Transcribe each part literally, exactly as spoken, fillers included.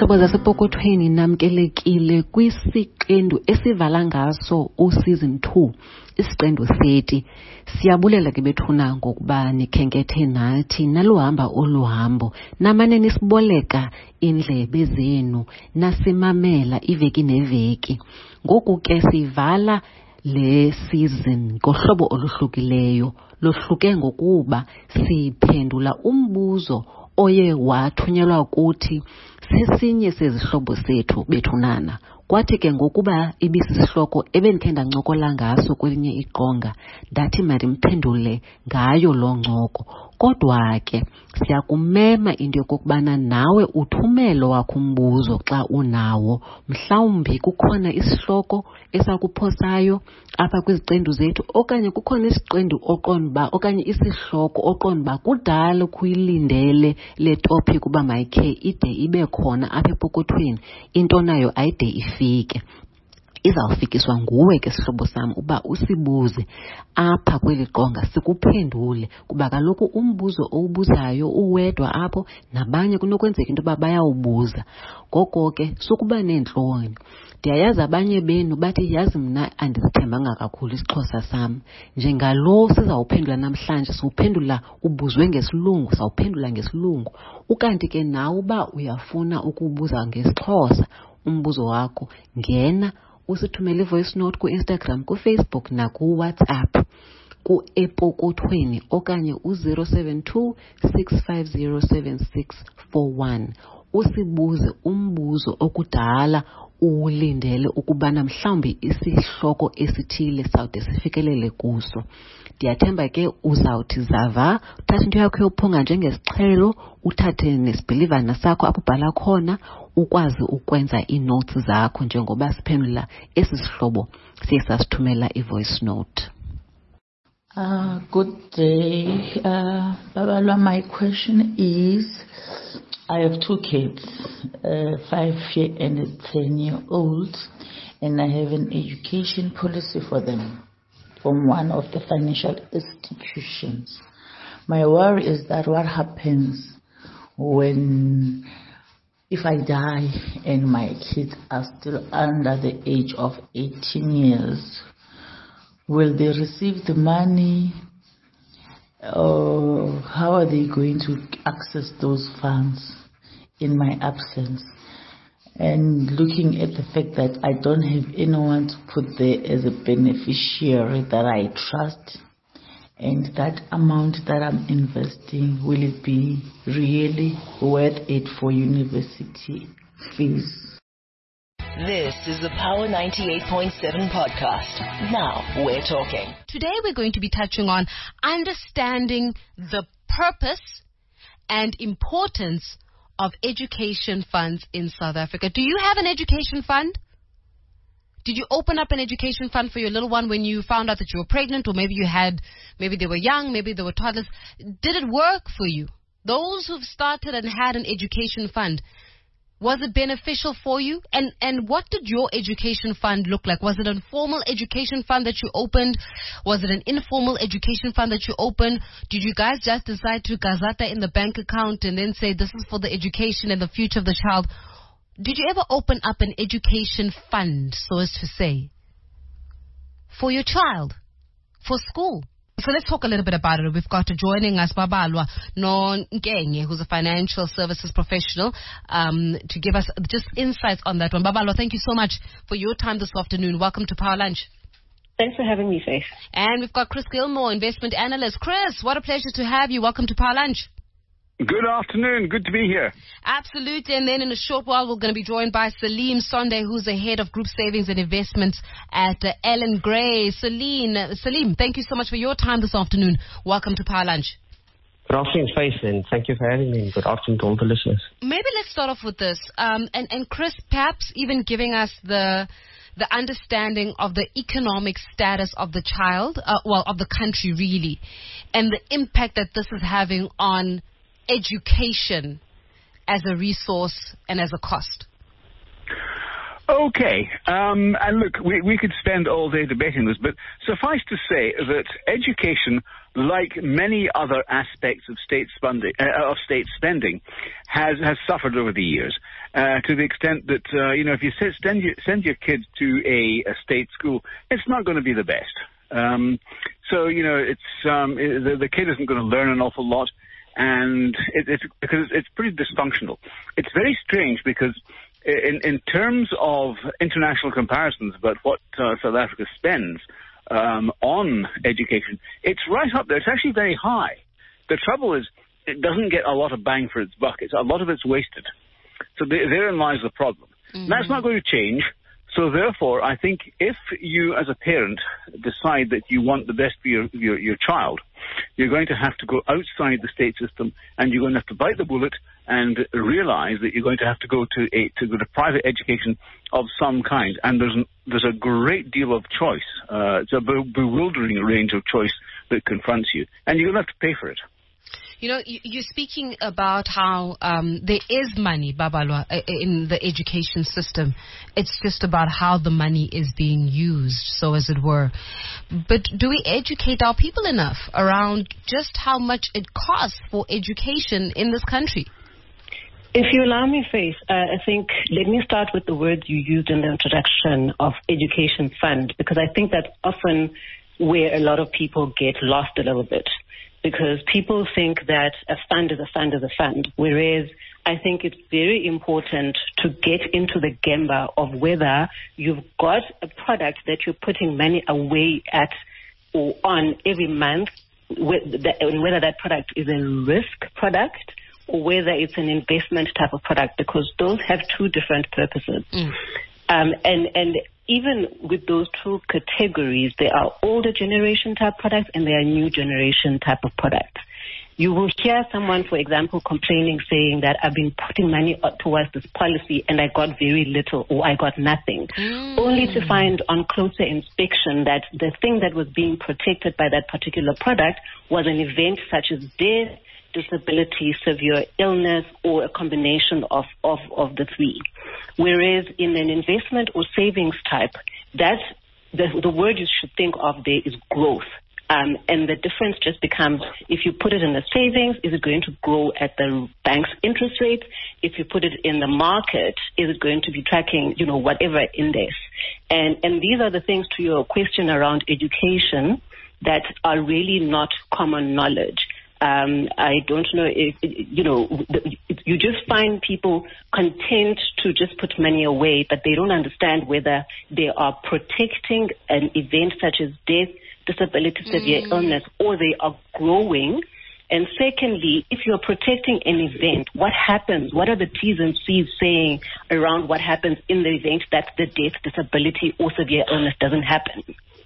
Zihlobo zasepokothweni namkelekile kwisiqendu esivala ngaso useason two, isiqendu thirty. Siyabulela ke bethuna ngokuba nikhenkethe nathi naluhamba oluhambo. Namane nisiboleka indlebe zenu nasimamela iveki neveki. Ngoku ke sivala le season ngohlobo oluhlukileyo. Lohluke ngokuba siphendula umbuzo oye wathunyelwa kuthi sesinye sezihlobo sethu bethunana. Kwathi ke ngokuba ibisisihloko ebendikhe ndancokola ngaso kwelinye iqonga, ndathi mandimphendule ngayo loo ncoko. Kodwa ke siyakumema into yokokubana nawe uthumelo wakho umbuzo xa unawo. Mhlawumbi kukhona isihloko esakuphosayo apha kwiziqendu zethu, okanye kukhona isiqendu oqonba okanye isihloko oqonba kudala kuyilindele le topic uba mayikhe ide ibe khona apha epokothweni, into nayo ayide ifike. Izawufikiswa nguwe ke sihlobo sam uba usibuze apha kweli qonga sikuphendule, kuba kaloku umbuzo owubuzayo uwedwa apho nabanye kunokwenzeka into yoba bayawubuza. Ngoko ke sukuba neentloni. Ndiyayazi abanye benu bathi yazi mna andizithembanga kakhulu isiXhosa sam. Njengalo sizawuphendula namhlanje siwuphendula ubuzwe ngesilungu, sawuphendula ngesilungu. Ukanti ke nawe uba uyafuna ukubuza ngesiXhosa umbuzo wakho, ngena usithumele voice note ku Instagram, ku Facebook na ku WhatsApp ku epokothweni okanye u zero seven two six five zero seven six four one. Usibuze umbuzo okudala ulindele ukubana mhlawumbi isihloko esithile sawude sifikelele kuso. Ndiyathemba ke uzawuthi zava, uthathe into yakho yophunga njengesiqhelo, uthathe nesibhilivana sakho apho ubhala khona, ukwazi ukwenza ii-notes zakho njengoba siphendula esi sihlobo siye sasithumela i-voice note. Uh, good day. Uh, Babalwa, my question is, I have two kids, uh, five year and a ten year old, and I have an education policy for them from one of the financial institutions. My worry is that what happens when, if I die and my kids are still under the age of eighteen years, will they receive the money? Or how are they going to access those funds in my absence? And looking at the fact that I don't have anyone to put there as a beneficiary that I trust, and that amount that I'm investing, will it be really worth it for university fees? This is the Power ninety-eight point seven podcast. Now we're talking. Today we're going to be touching on understanding the purpose and importance of education funds in South Africa. Do you have an education fund? Did you open up an education fund for your little one when you found out that you were pregnant, or maybe you had, maybe they were young, maybe they were toddlers? Did it work for you? Those who've started and had an education fund, was it beneficial for you? And and what did your education fund look like? Was it a formal education fund that you opened? Was it an informal education fund that you opened? Did you guys just decide to gazata in the bank account and then say this is for the education and the future of the child? Did you ever open up an education fund, so as to say, for your child, for school? So let's talk a little bit about it. We've got joining us Babalwa Nonkenye, who's a financial services professional, um, to give us just insights on that one. Babalwa, thank you so much for your time this afternoon. Welcome to Power Lunch. Thanks for having me, Faith. And we've got Chris Gilmore, investment analyst. Chris, what a pleasure to have you. Welcome to Power Lunch. Good afternoon. Good to be here. Absolutely. And then in a short while, we're going to be joined by Salim Sonde, who's the head of group savings and investments at uh, Ellen Gray. Salim, Salim, thank you so much for your time this afternoon. Welcome to Power Lunch. Good afternoon, Faith, and thank you for having me. Good afternoon to all the listeners. Maybe let's start off with this. Um, and, and Chris, perhaps even giving us the the understanding of the economic status of the child, uh, well, of the country really, and the impact that this is having on education as a resource and as a cost. Okay, um, and look, we, we could spend all day debating this, but suffice to say that education, like many other aspects of state spending, uh, of state spending, has has suffered over the years. uh, to the extent that, uh, you know, if you send your, send your kids to a, a state school, it's not going to be the best. Um, so, you know, it's um, it, the, the kid isn't going to learn an awful lot, and it, it's because it's pretty dysfunctional. It's very strange because in, in terms of international comparisons about what uh, South Africa spends um, on education, it's right up there. It's actually very high. The trouble is it doesn't get a lot of bang for its buck. It's, a lot of it's wasted. So there, therein lies the problem. Mm-hmm. That's not going to change. So therefore, I think if you as a parent decide that you want the best for your, your, your child, you're going to have to go outside the state system, and you're going to have to bite the bullet and realize that you're going to have to go to a to go to private education of some kind. And there's an, there's a great deal of choice. Uh, it's a be- bewildering range of choice that confronts you, and you're going to have to pay for it. You know, you're speaking about how um, there is money, Babalwa, in the education system. It's just about how the money is being used, so as it were. But do we educate our people enough around just how much it costs for education in this country? If you allow me, Faith, uh, I think let me start with the words you used in the introduction of education fund, because I think that's often where a lot of people get lost a little bit. Because people think that a fund is a fund is a fund, whereas I think it's very important to get into the gemba of whether you've got a product that you're putting money away at or on every month, and whether that product is a risk product or whether it's an investment type of product, because those have two different purposes. Mm. Um, and, and even with those two categories, there are older generation type products and there are new generation type of products. You will hear someone, for example, complaining, saying that I've been putting money towards this policy and I got very little or I got nothing, mm. only to find on closer inspection that the thing that was being protected by that particular product was an event such as death, disability, severe illness, or a combination of, of, of the three. Whereas in an investment or savings type, that the, the word you should think of there is growth. Um, and the difference just becomes, if you put it in the savings, is it going to grow at the bank's interest rate? If you put it in the market, is it going to be tracking, you know, whatever index? And, and these are the things to your question around education that are really not common knowledge. Um, I don't know if, you know, you just find people content to just put money away, but they don't understand whether they are protecting an event such as death, disability, severe mm. illness, or they are growing. And secondly, if you're protecting an event, what happens? What are the T's and C's saying around what happens in the event that the death, disability, or severe illness doesn't happen?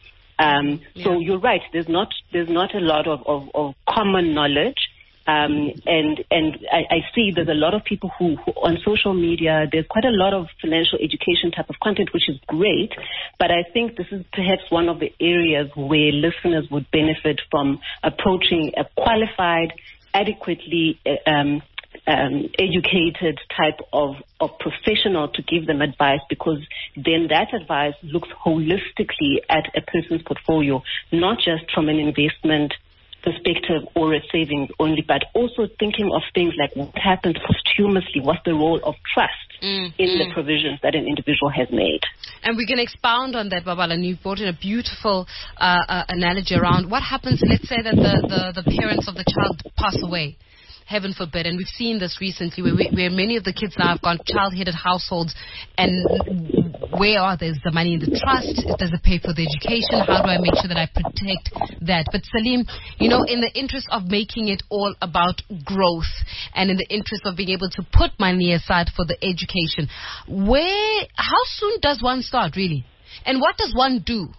Um, yeah. So you're right. There's not there's not a lot of, of, of common knowledge, um, and and I, I see there's a lot of people who, who on social media. There's quite a lot of financial education type of content, which is great. But I think this is perhaps one of the areas where listeners would benefit from approaching a qualified, adequately um, um, educated type of, of professional to give them advice, because then that advice looks holistically at a person's portfolio, not just from an investment perspective or a savings only, but also thinking of things like what happens posthumously, what's the role of trust mm, in mm. the provisions that an individual has made. And we're going to expound on that, Babala, and you've brought in a beautiful uh, uh, analogy around what happens, let's say that the, the, the parents of the child pass away. Heaven forbid, and we've seen this recently where, we, where many of the kids now have gone child-headed households, and where are there's the money in the trust? Does it pay for the education? How do I make sure that I protect that? But Salim, you know, in the interest of making it all about growth and in the interest of being able to put money aside for the education, where, how soon does one start really? And what does one do?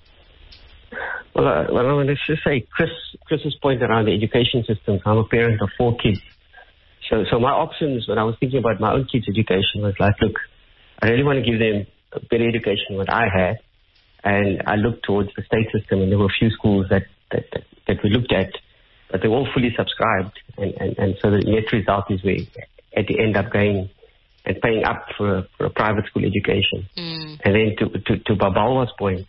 Well, uh, well I want to just say, Chris, Chris's point around the education system. I'm a parent of four kids. So, so my options when I was thinking about my own kids' education was like, look, I really want to give them a better education than what I had. And I looked towards the state system, and there were a few schools that, that, that, that we looked at, but they were all fully subscribed. And, and, and so the net result is we at the end up going and paying up for a, for a private school education. Mm. And then to, to, to Babalwa's point,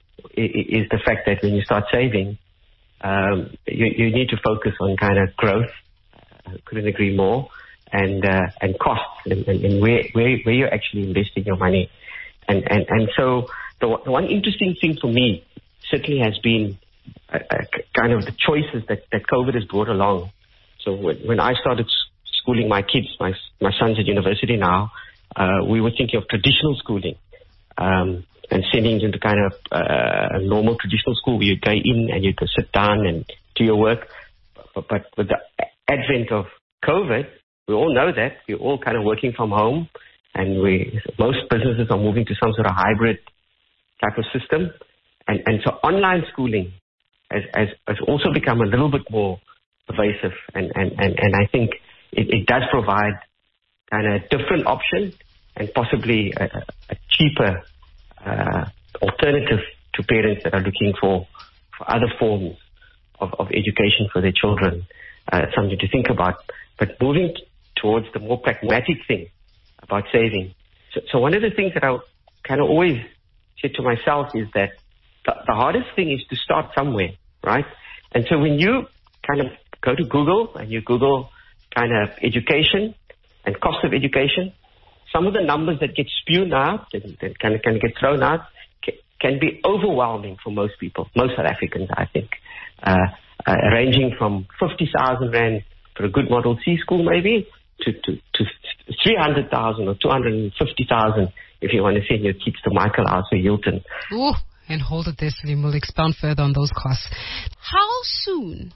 is the fact that when you start saving, um, you, you need to focus on kind of growth. I couldn't agree more. and uh, and costs and, and, and where, where where you're actually investing your money. And and, and so the, the one interesting thing for me certainly has been uh, uh, kind of the choices that, that COVID has brought along. So when, when I started schooling my kids, my my son's at university now, uh, we were thinking of traditional schooling um, and sending them to kind of uh, a normal traditional school where you go in and you can sit down and do your work. But, but with the advent of COVID, we all know that we're all kind of working from home, and we most businesses are moving to some sort of hybrid type of system, and and so online schooling has has, has also become a little bit more pervasive, and and and, and I think it, it does provide kind of a different option and possibly a, a cheaper uh, alternative to parents that are looking for for other forms of, of education for their children. Uh, something to think about, but moving t- towards the more pragmatic thing about saving. So, so one of the things that I kind of always said to myself is that the, the hardest thing is to start somewhere, right? And so when you kind of go to Google and you Google kind of education and cost of education, some of the numbers that get spewed out and that kind of, kind of get thrown out can, can be overwhelming for most people, most South Africans, I think. Uh, Uh, ranging from fifty thousand rand for a good Model C school maybe to, to, to three hundred thousand or two hundred fifty thousand if you want to send your kids to Michael House or Hilton. Ooh, and hold it there, Salim. We'll expound further on those costs. How soon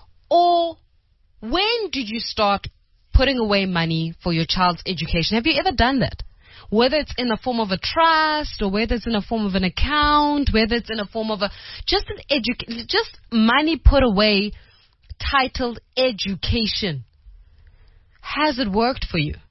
or when did you start putting away money for your child's education? Have you ever done that? Whether it's in the form of a trust or whether it's in the form of an account, whether it's in the form of a just an edu- just money put away titled education. Has it worked for you?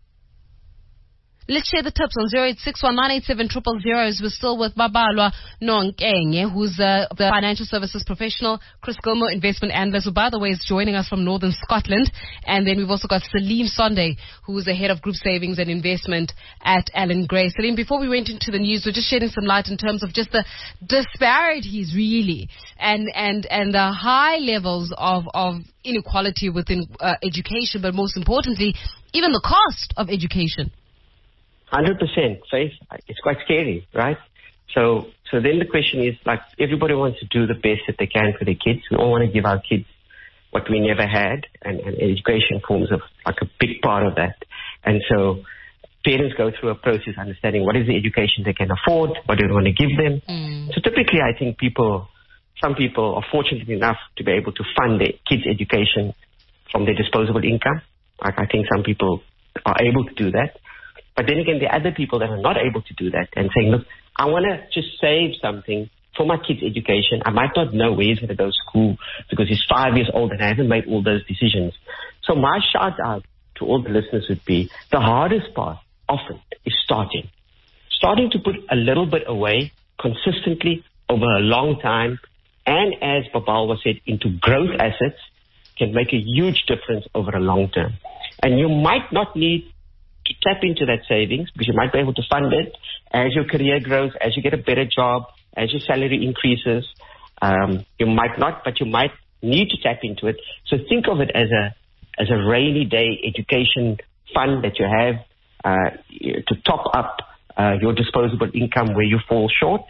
Let's share the tips on zero eight six one nine eight seven zero zero zero as we're still with Babalwa Nonkenye, who's uh, the financial services professional, Chris Gilmore, investment analyst, who, by the way, is joining us from Northern Scotland. And then we've also got Salim Sonday, who is the head of group savings and investment at Allan Gray. Salim, before we went into the news, we're just shedding some light in terms of just the disparities, really, and and and the high levels of, of inequality within uh, education, but most importantly, even the cost of education. one hundred percent, Faith. It's quite scary, right? So so then the question is, like, everybody wants to do the best that they can for their kids. We all want to give our kids what we never had, and, and education forms of like a big part of that. And so parents go through a process understanding what is the education they can afford, what do they want to give them. Mm. So typically I think people, some people are fortunate enough to be able to fund their kids' education from their disposable income. Like, I think some people are able to do that. But then again, there are other people that are not able to do that and saying, look, I want to just save something for my kid's education. I might not know where he's going to go to school because he's five years old and I haven't made all those decisions. So my shout out to all the listeners would be, the hardest part often is starting. Starting to put a little bit away consistently over a long time, and as Babalwa said, into growth assets can make a huge difference over a long term. And you might not need to tap into that savings because you might be able to fund it as your career grows, as you get a better job, as your salary increases. Um, you might not, but you might need to tap into it. So think of it as a as a rainy day education fund that you have uh, to top up uh, your disposable income where you fall short.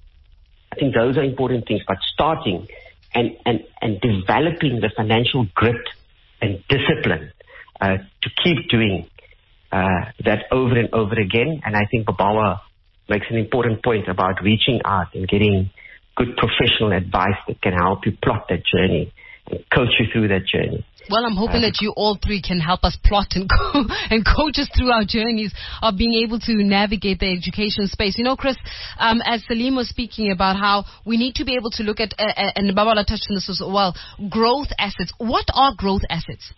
I think those are important things, but starting and, and, and developing the financial grit and discipline uh, to keep doing Uh, that over and over again. And I think Babalwa makes an important point about reaching out and getting good professional advice that can help you plot that journey and coach you through that journey. Well, I'm hoping uh, that you all three can help us plot and co- and coach us through our journeys of being able to navigate the education space. You know, Chris, um, as Salim was speaking about how we need to be able to look at, uh, and Babalwa touched on this as well, growth assets. What are growth assets?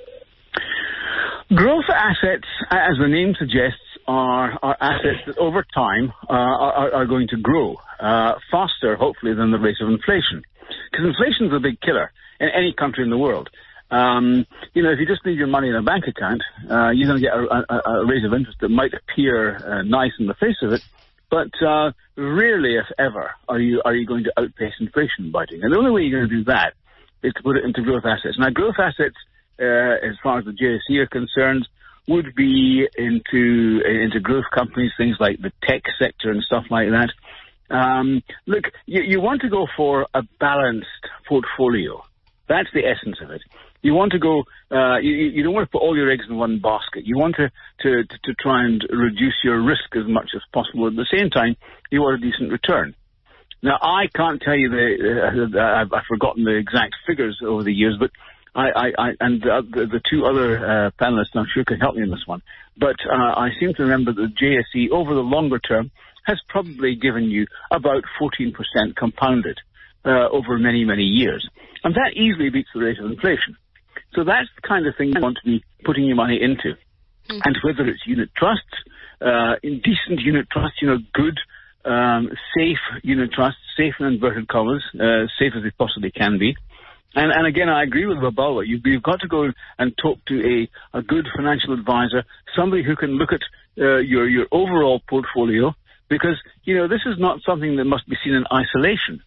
Growth assets, as the name suggests, are, are assets that over time uh, are, are going to grow uh, faster, hopefully, than the rate of inflation. Because inflation is a big killer in any country in the world. Um, you know, if you just leave your money in a bank account, uh, you're going to get a, a, a rate of interest that might appear uh, nice in the face of it, but uh, rarely, if ever, are you are you going to outpace inflation by doing it. And the only way you're going to do that is to put it into growth assets. Now, growth assets, Uh, as far as the J S E are concerned, would be into into growth companies, things like the tech sector and stuff like that. Um, look, you, you want to go for a balanced portfolio. That's the essence of it. You want to go, uh, you, you don't want to put all your eggs in one basket. You want to, to, to try and reduce your risk as much as possible. At the same time, you want a decent return. Now, I can't tell you the, uh, I've, I've forgotten the exact figures over the years, but I, I, I and the, the two other uh, panelists, I'm sure, can help me in this one. But uh, I seem to remember that the J S E, over the longer term, has probably given you about fourteen percent compounded uh, over many, many years. And that easily beats the rate of inflation. So that's the kind of thing you want to be putting your money into. Mm-hmm. And whether it's unit trusts, uh, in decent unit trusts, you know, good, um, safe unit trusts, safe in inverted commas, uh, safe as they possibly can be. And, and again, I agree with Babalwa. You've, you've got to go and talk to a, a good financial advisor, somebody who can look at uh, your, your overall portfolio, because, you know, this is not something that must be seen in isolation.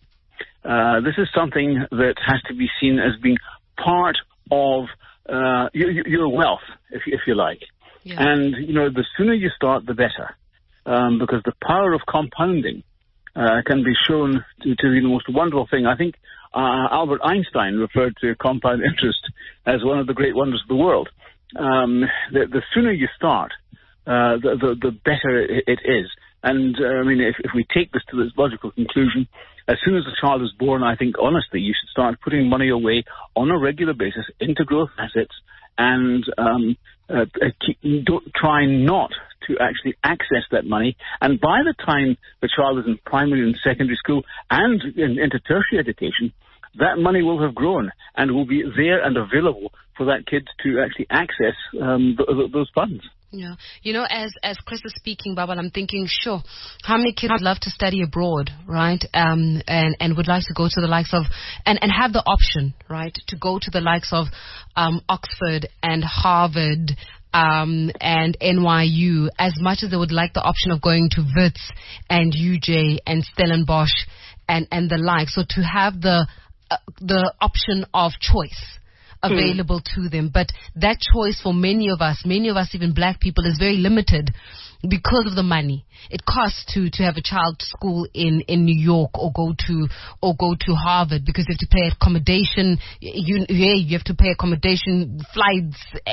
Uh, this is something that has to be seen as being part of uh, your, your wealth, if, if you like. Yeah. And, you know, the sooner you start, the better, um, because the power of compounding uh, can be shown to, to be the most wonderful thing. I think uh, Albert Einstein referred to compound interest as one of the great wonders of the world. Um, the, the sooner you start, uh, the, the, the better it, it is. And, uh, I mean, if, if we take this to its logical conclusion, as soon as a child is born, I think, honestly, you should start putting money away on a regular basis into growth assets and um, uh, keep, don't, try not to actually access that money. And by the time the child is in primary and secondary school and in, into tertiary education, that money will have grown and will be there and available for that kid to actually access um, th- th- those funds. Yeah. You know, as as Chris is speaking, Babal, I'm thinking, sure, how many kids would love to study abroad, right? Um, and, and would like to go to the likes of, and, and have the option, right, to go to the likes of um, Oxford and Harvard um, and N Y U, as much as they would like the option of going to Wits and U J and Stellenbosch and, and the like. So to have the uh, the option of choice available mm. to them. But that choice for many of us, many of us, even black people, is very limited because of the money. It costs to, to have a child to school in, in New York or go to or go to Harvard, because you have to pay accommodation. You, yeah, you have to pay accommodation, flights,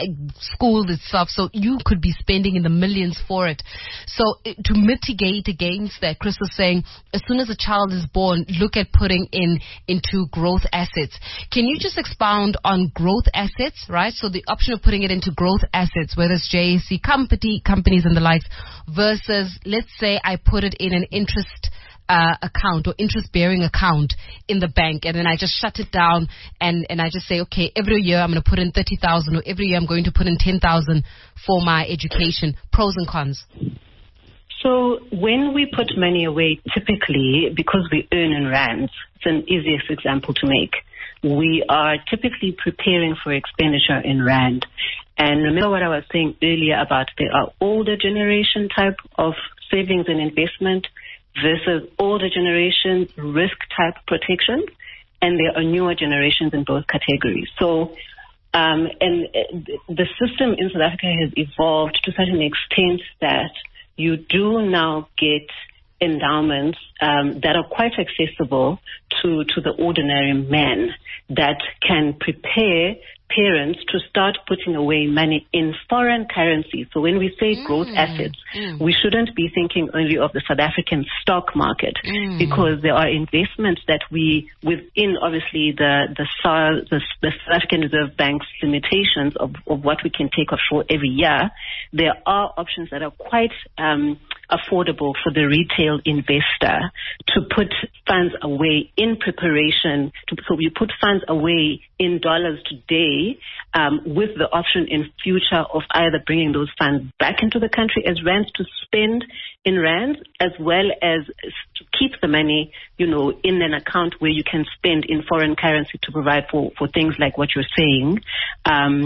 school itself. So you could be spending in the millions for it. So it, to mitigate against that, Chris was saying, as soon as a child is born, look at putting in into growth assets. Can you just expound on growth assets, right? So the option of putting it into growth assets, whether it's J A C company, companies and the likes, versus, let's say I put it in an interest uh, account or interest-bearing account in the bank, and then I just shut it down, and, and I just say, okay, every year I'm going to put in thirty thousand, or every year I'm going to put in ten thousand for my education. Pros and cons. So when we put money away, typically, because we earn in rands, it's an easiest example to make. We are typically preparing for expenditure in rand. And remember what I was saying earlier about there are older generation type of savings and investment versus older generation risk type protection, and there are newer generations in both categories. So, um, and the system in South Africa has evolved to such an extent that you do now get endowments um, that are quite accessible to, to the ordinary man that can prepare parents to start putting away money in foreign currency. So when we say mm. growth assets, mm. we shouldn't be thinking only of the South African stock market, mm. because there are investments that we, within obviously the the, the, the South African Reserve Bank's limitations of, of what we can take offshore every year, there are options that are quite um, affordable for the retail investor to put funds away in preparation. To, so we put funds away in dollars today, um, with the option in future of either bringing those funds back into the country as rands to spend in rands, as well as to keep the money, you know, in an account where you can spend in foreign currency to provide for, for things like what you're saying. Um,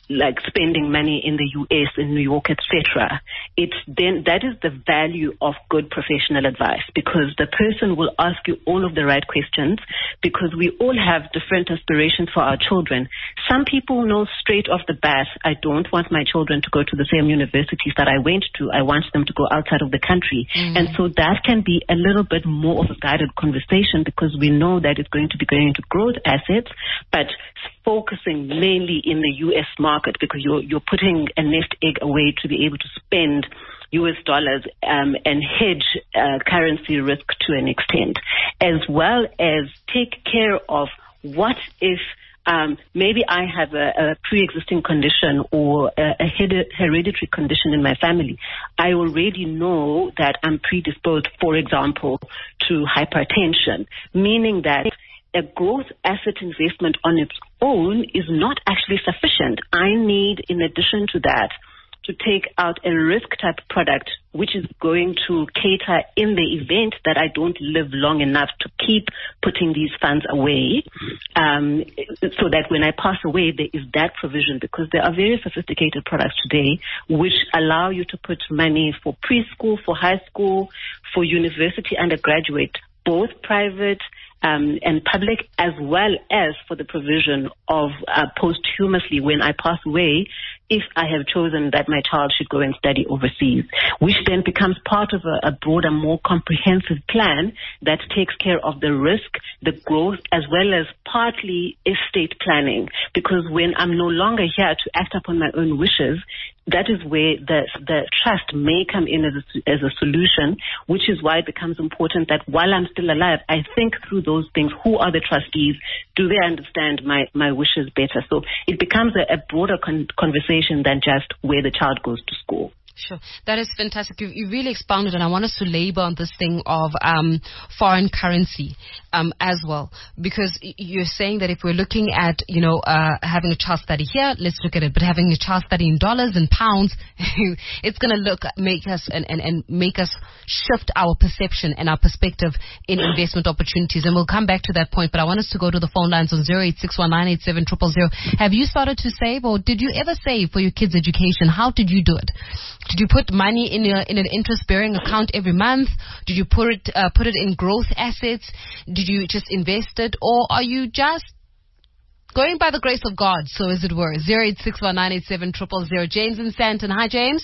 like spending money in the U S, in New York, et cetera. It's then that is the value of good professional advice, because the person will ask you all of the right questions, because we all have different aspirations for our children. Some people know straight off the bat, I don't want my children to go to the same universities that I went to. I want them to go outside of the country. Mm. And so that can be a little bit more of a guided conversation, because we know that it's going to be going into growth assets, but focusing mainly in the U S market, because you're, you're putting a nest egg away to be able to spend U S dollars um, and hedge uh, currency risk to an extent, as well as take care of what if um, maybe I have a, a pre-existing condition or a, a hered- hereditary condition in my family. I already know that I'm predisposed, for example, to hypertension, meaning that a growth asset investment on its own is not actually sufficient. I need, in addition to that, to take out a risk type product, which is going to cater in the event that I don't live long enough to keep putting these funds away, um, so that when I pass away, there is that provision, because there are very sophisticated products today which allow you to put money for preschool, for high school, for university undergraduate, both private Um, and public, as well as for the provision of uh, posthumously, when I pass away, if I have chosen that my child should go and study overseas, which then becomes part of a, a broader, more comprehensive plan that takes care of the risk, the growth, as well as partly estate planning. Because when I'm no longer here to act upon my own wishes, that is where the the trust may come in as a, as a solution, which is why it becomes important that while I'm still alive, I think through those things. Who are the trustees? Do they understand my, my wishes better? So it becomes a, a broader con- conversation than just where the child goes to school. Sure. That is fantastic. You, you really expounded, and I want us to labor on this thing of um, foreign currency um, as well, because you're saying that if we're looking at, you know, uh, having a child study here, let's look at it, but having a child study in dollars and pounds, it's going to look, make us, and, and, and make us shift our perception and our perspective in investment opportunities. And we'll come back to that point, but I want us to go to the phone lines on zero eight six one nine eight seven zero zero zero. Have you started to save, or did you ever save for your kids' education? How did you do it? Did you put money in a, in an interest-bearing account every month? Did you put it uh, put it in growth assets? Did you just invest it, or are you just going by the grace of God, so as it were? Zero eight six one nine eight seven zero zero zero. James in Sandton. Hi, James.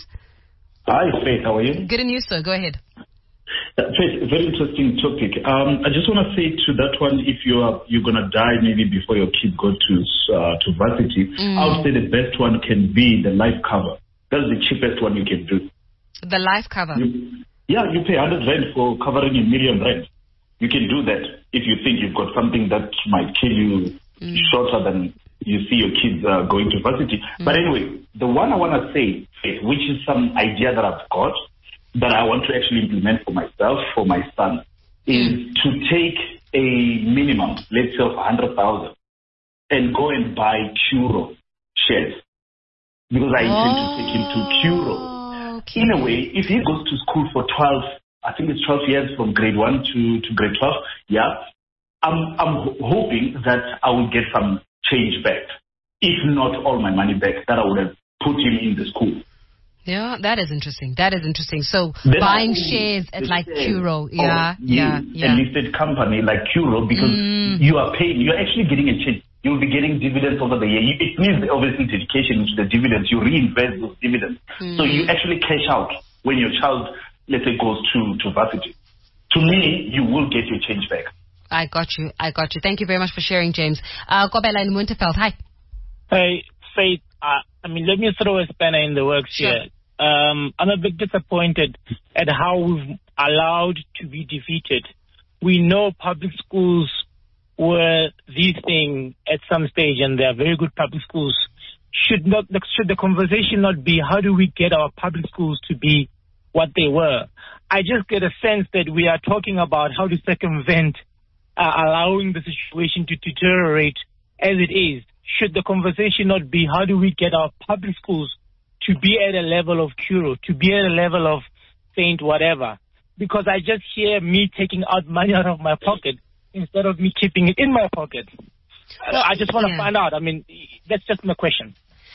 Hi, Faith. How are you? Good, and you, sir. Go ahead. Uh, Faith, very interesting topic. Um, I just want to say to that one, if you are you're gonna die maybe before your kid go to uh, to varsity, mm. I would say the best one can be the life cover. That's the cheapest one you can do. The life cover? You, yeah, you pay one hundred rand for covering a million rand. You can do that if you think you've got something that might kill you mm. shorter than you see your kids uh, going to varsity. Mm. But anyway, the one I want to say, which is some idea that I've got, that I want to actually implement for myself, for my son, is mm. to take a minimum, let's say of one hundred thousand, and go and buy Curro shares. Because I intend oh, to take him to Curro. Okay. In a way, if he goes to school for twelve, I think it's twelve years from grade one to, to grade twelve, yeah, I'm, I'm hoping that I will get some change back. If not all my money back, that I would have put him in the school. Yeah, that is interesting. That is interesting. So then buying shares at like Curro, yeah, yeah, yeah. A listed company like Curro, because mm. you are paying, you're actually getting a change. You'll be getting dividends over the year. It means obviously dedication into the dividends. You reinvest those dividends. Mm. So you actually cash out when your child, let's say, goes to, to varsity. To me, you will get your change back. I got you. I got you. Thank you very much for sharing, James. Uh, Kobela in Winterfeld. Hi. Hey, Faith. Uh, I mean, let me throw a spanner in the works sure. here. Um, I'm a bit disappointed at how we've allowed to be defeated. We know public schools were the thing at some stage, and they are very good public schools. Should not should the conversation not be how do we get our public schools to be what they were? I just get a sense that we are talking about how to circumvent uh, allowing the situation to deteriorate as it is. Should the conversation not be how do we get our public schools to be at a level of Curro, to be at a level of Saint whatever? Because I just hear me taking out money out of my pocket instead of me keeping it in my pocket. Well, I just want to yeah. find out. I mean, that's just my question.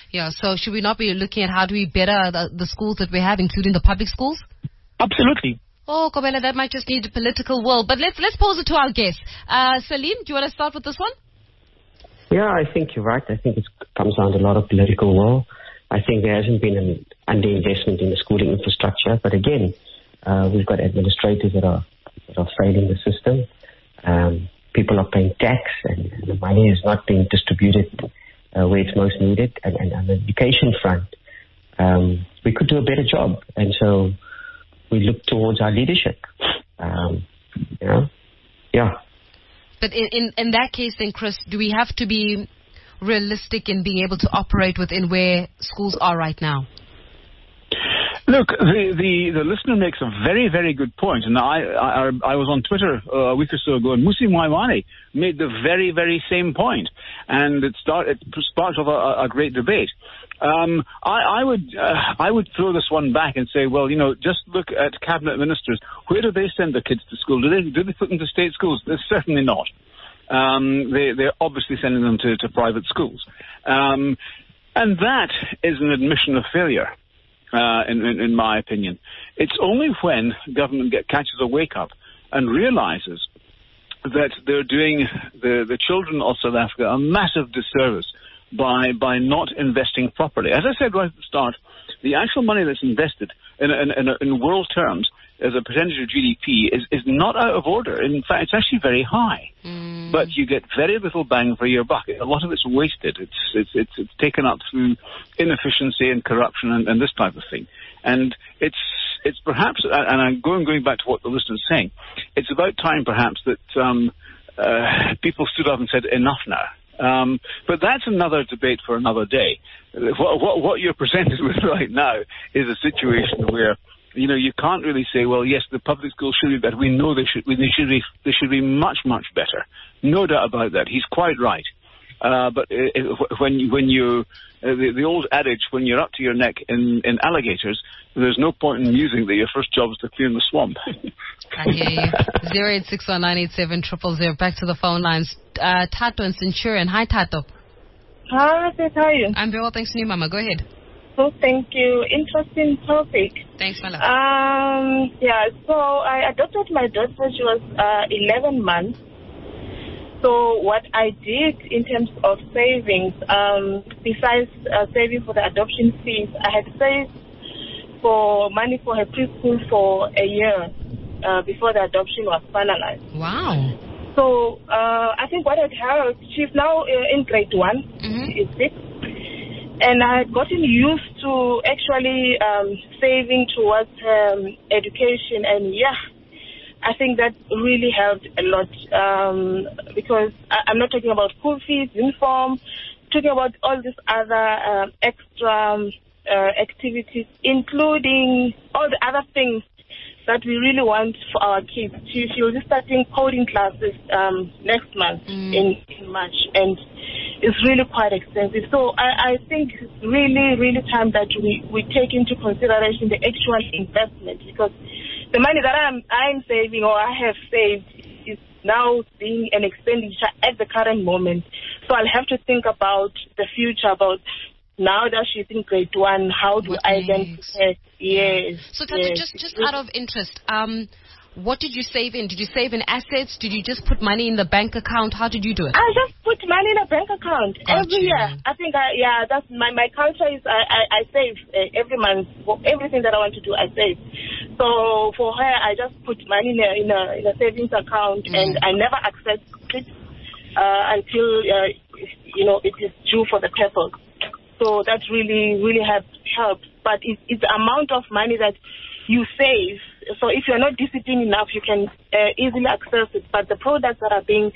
Yeah, so should we not be looking at how do we better the, the schools that we have, including the public schools? Absolutely. Oh, Kobela, that might just need political will. But let's let's pose it to our guests. Uh, Salim, do you want to start with this one? Yeah, I think you're right. I think it comes down to a lot of political will. I think there hasn't been an underinvestment in the schooling infrastructure. But again, uh, we've got administrators that are, that are failing the system. Um, people are paying tax and, and the money is not being distributed uh, where it's most needed. And, and on the education front, um, we could do a better job. And so we look towards our leadership. Um, you know, yeah. But in, in, in that case, then, Chris, do we have to be realistic in being able to operate within where schools are right now? Look, the, the, the listener makes a very, very good point. And I, I, I was on Twitter uh, a week or so ago, and Musi Maiwane made the very, very same point. And it, start, it sparked off a, a great debate. Um, I, I would uh, I would throw this one back and say, well, you know, just look at cabinet ministers. Where do they send their kids to school? Do they do they put them to state schools? They're certainly not. Um, they they're obviously sending them to, to private schools, um, and that is an admission of failure, uh, in, in in my opinion. It's only when government get, catches a wake up and realizes that they're doing the the children of South Africa a massive disservice by by not investing properly. As I said right at the start, the actual money that's invested in, in, in, in world terms as a percentage of G D P is, is not out of order. In fact, it's actually very high. Mm. But you get very little bang for your buck. A lot of it's wasted. It's it's it's, it's taken up through inefficiency and corruption and, and this type of thing. And it's it's perhaps, and I'm going going back to what the listener's saying, it's about time perhaps that um, uh, people stood up and said, enough now. Um, but that's another debate for another day. What, what, what you're presented with right now is a situation where, you know, you can't really say, well, yes, the public schools should be better. We know they should, they should be, they should be much, much better. No doubt about that. He's quite right. Uh, but it, when you, when you, uh, the, the old adage, when you're up to your neck in, in alligators, there's no point in musing that your first job is to clear the swamp. I hear you. zero eight six one nine eight seven zero zero zero. Back to the phone lines. Uh, Tato and Centurion. Hi, Tato. Hi, sis, how are you? I'm very well, thanks to you, Mama. Go ahead. So, thank you. Interesting topic. Thanks, my love. Um, yeah, so I adopted my daughter. She was uh, eleven months. So what I did in terms of savings, um, besides uh, saving for the adoption fees, I had saved for money for her preschool for a year uh, before the adoption was finalized. Wow. So uh, I think what had helped, she's now uh, in grade one, mm-hmm. is six, and I had gotten used to actually um, saving towards um, education, and yeah, I think that really helped a lot um, because I, I'm not talking about school fees, uniform, talking about all these other uh, extra um, uh, activities, including all the other things that we really want for our kids. She, she will be starting coding classes um, next month mm. in, in March, and it's really quite expensive. So I, I think it's really, really time that we, we take into consideration the actual investment, because the money that I'm, I'm saving or I have saved is now being an expenditure at the current moment. So I'll have to think about the future, about now that she's in grade one, how do what I then prepare? Yes. So Tato, yes. just just out of interest, um, what did you save in? Did you save in assets? Did you just put money in the bank account? How did you do it? I just put money in a bank account Got every you. year. I think, I, yeah, that's my, my culture is I, I, I save uh, every month. For everything that I want to do, I save. So for her, I just put money in a, in a, in a savings account, mm. and I never access it uh, until, uh, you know, it is due for the purpose. So that really, really helps. helps. But it's, it's the amount of money that you save. So if you're not disciplined enough, you can uh, easily access it. But the products that are being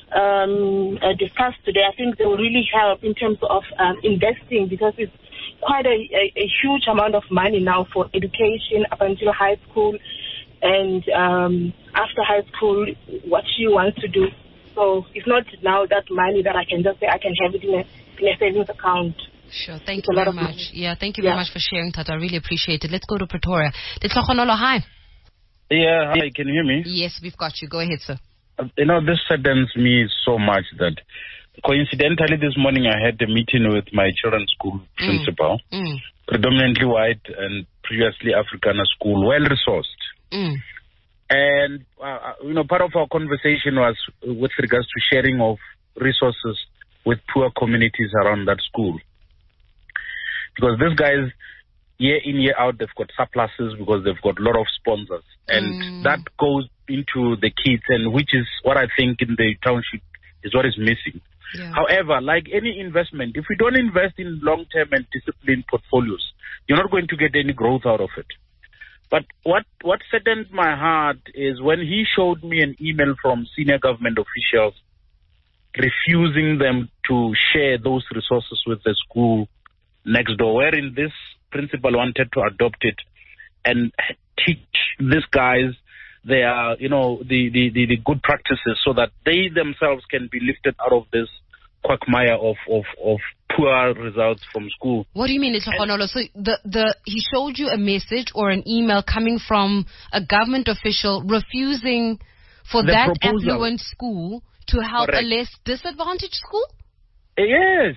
um, uh, discussed today, I think they will really help in terms of um, investing, because it's quite a, a, a huge amount of money now for education up until high school, and um, after high school, what she wants to do. So it's not now that money that I can just say I can have it in a, in a savings account. Sure, thank it's you very much. Money. Yeah, thank you yeah. very much for sharing, Tata. I really appreciate it. Let's go to Pretoria. Hi. Yeah, hi, can you hear me? Yes, we've got you. Go ahead, sir. Uh, you know, this saddens me so much that coincidentally, this morning I had a meeting with my children's school Mm. principal, Mm. predominantly white and previously Afrikaner school, well-resourced. Mm. And, uh, you know, part of our conversation was with regards to sharing of resources with poor communities around that school. Because these guys, year in, year out, they've got surpluses because they've got a lot of sponsors. And Mm. that goes into the kids, and which is what I think in the township is what is missing. Yeah. However, like any investment, if we don't invest in long-term and disciplined portfolios, you're not going to get any growth out of it. But what, what saddened my heart is when he showed me an email from senior government officials refusing them to share those resources with the school next door, wherein this principal wanted to adopt it and teach these guys their, you know, the, the, the, the good practices so that they themselves can be lifted out of this quagmire of, of, of poor results from school. What do you mean, it's Honolo? So the, the, he showed you a message or an email coming from a government official refusing for The that proposal. affluent school to help Correct. a less disadvantaged school? Yes.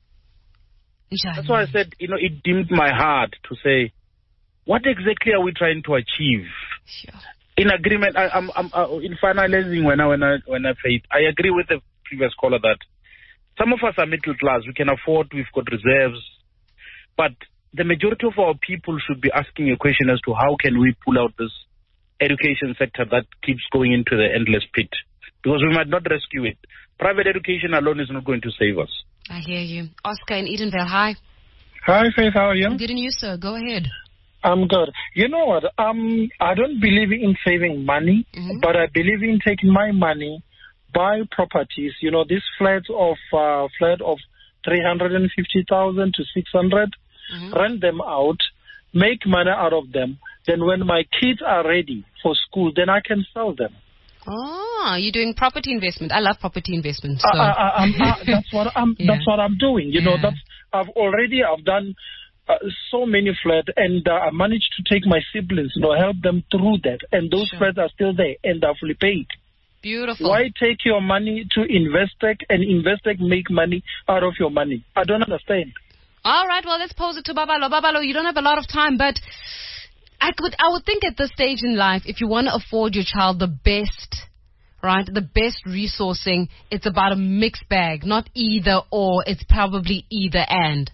Njani? That's why I said, you know, it dimmed my heart to say, what exactly are we trying to achieve? Sure. In agreement, I, I'm, I'm uh, in finalizing when I, when I, when I faith, I agree with the previous caller that some of us are middle class, we can afford, we've got reserves, but the majority of our people should be asking a question as to how can we pull out this education sector that keeps going into the endless pit, because we might not rescue it. Private education alone is not going to save us. I hear you. Oscar in Edenvale, hi. Hi, Faith, how are you? I'm good, and you, sir? Go ahead. I'm good. You know what? Um, I don't believe in saving money, Mhm. but I believe in taking my money, buy properties. You know, this flat of uh, flat of three hundred and fifty thousand to six hundred, Mhm. rent them out, make money out of them. Then when my kids are ready for school, then I can sell them. Oh, you're doing property investment. I love property investment. So. I, I, I, I'm, I, that's what I'm. Yeah. That's what I'm doing. You know, Yeah. that's I've already I've done uh, so many flats, and uh, I managed to take my siblings, you know, help them through that, and those Sure. flats are still there, and they're fully paid. Beautiful. Why take your money to Investec and Investec make money out of your money? I don't understand. All right, well, let's pose it to Babalo. Babalo, you don't have a lot of time, but I could, I would think at this stage in life, if you want to afford your child the best, right, the best resourcing, it's about a mixed bag, not either or. It's probably either and.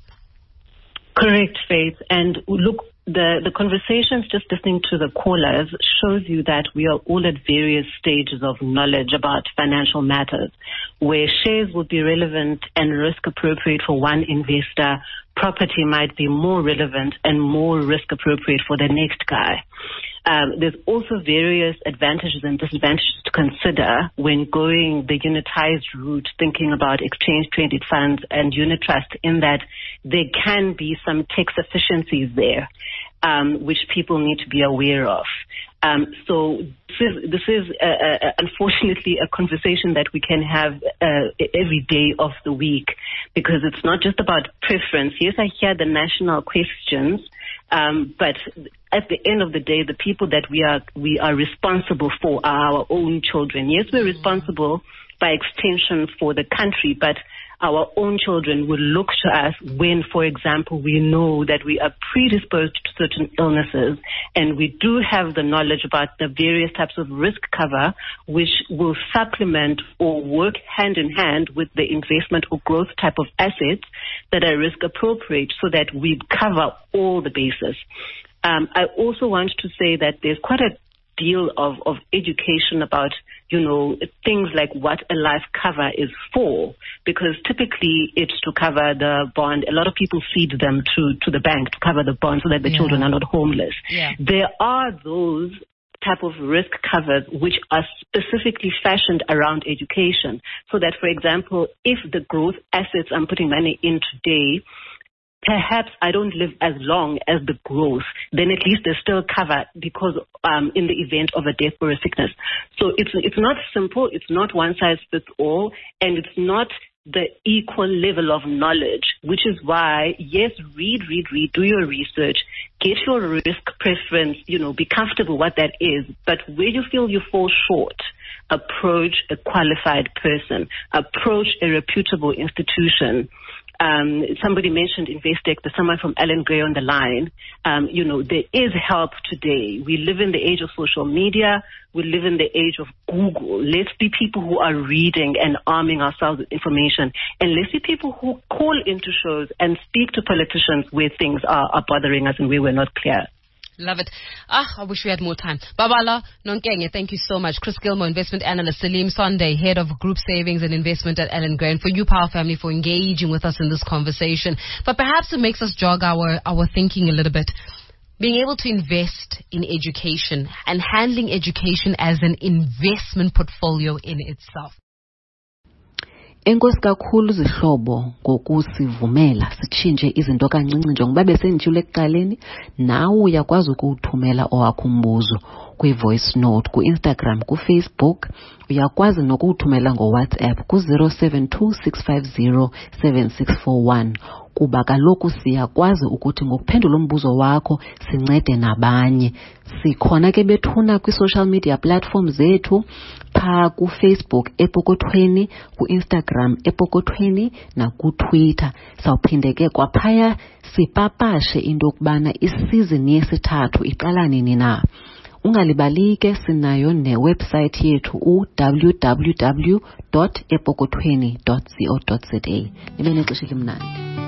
Correct, Faith. And look, the, the conversations, just listening to the callers, shows you that we are all at various stages of knowledge about financial matters, where shares would be relevant and risk appropriate for one investor, property might be more relevant and more risk appropriate for the next guy. Um, there's also various advantages and disadvantages to consider when going the unitized route, thinking about exchange-traded funds and unit trust, in that there can be some tax efficiencies there, um, which people need to be aware of. Um, so this is, this is uh, uh, unfortunately a conversation that we can have uh, every day of the week, because it's not just about preference. Yes, I hear the national questions, um, but at the end of the day, the people that we are we are responsible for are our own children. Yes, we're responsible by extension for the country, but our own children will look to us when, for example, we know that we are predisposed to certain illnesses, and we do have the knowledge about the various types of risk cover, which will supplement or work hand in hand with the investment or growth type of assets that are risk appropriate, so that we cover all the bases. Um, I also want to say that there's quite a deal of, of education about, you know, things like what a life cover is for, because typically it's to cover the bond. A lot of people feed them to, to the bank to cover the bond so that the Yeah. children are not homeless. Yeah. There are those type of risk covers which are specifically fashioned around education, so that, for example, if the growth assets I'm putting money in today, perhaps I don't live as long as the growth, then at least they're still covered, because um, in the event of a death or a sickness. So it's it's not simple, it's not one size fits all, and it's not the equal level of knowledge, which is why, yes, read, read, read, do your research, get your risk preference, you know, be comfortable what that is. But where you feel you fall short, approach a qualified person, approach a reputable institution. Um, somebody mentioned Investec. There's someone from Alan Gray on the line. Um, you know, there is help today. We live in the age of social media. We live in the age of Google. Let's be people who are reading and arming ourselves with information. And let's be people who call into shows and speak to politicians where things are, are bothering us and where we're not clear. Love it. Ah, I wish we had more time. Babala Nonkenge, thank you so much. Chris Gilmore, investment analyst. Salim Sunday, head of group savings and investment at Allen Gray. And for you, Power Family, for engaging with us in this conversation. But perhaps it makes us jog our, our thinking a little bit. Being able to invest in education and handling education as an investment portfolio in itself. Enkosi kakhulu zihlobo ngokusivumela sitshintshe izinto kancinci njengoba besenditshilo ekuqaleni nawe uyakwazi ukuthumela owakho umbuzo kwi-voice note ku-Instagram ku-Facebook uyakwazi nokuthumela ngo-WhatsApp ku zero seven two six five zero seven six four one kuba kaloku siyakwazi ukuthi ngokuphendula umbuzo wakho sincede nabanye. Sikhona ke bethuna kwi-social media platforms zethu pha ku-Facebook epokothweni, ku-Instagram epokothweni na ku-Twitter. Sawuphinde ke kwaphaya sipapashe into yokubana isizini yesithathu iqala nini na. Ungalibalike sinayo ne-website yethu u w w w dot epokothweni dot co dot za. Nibe nexesha elimnandi.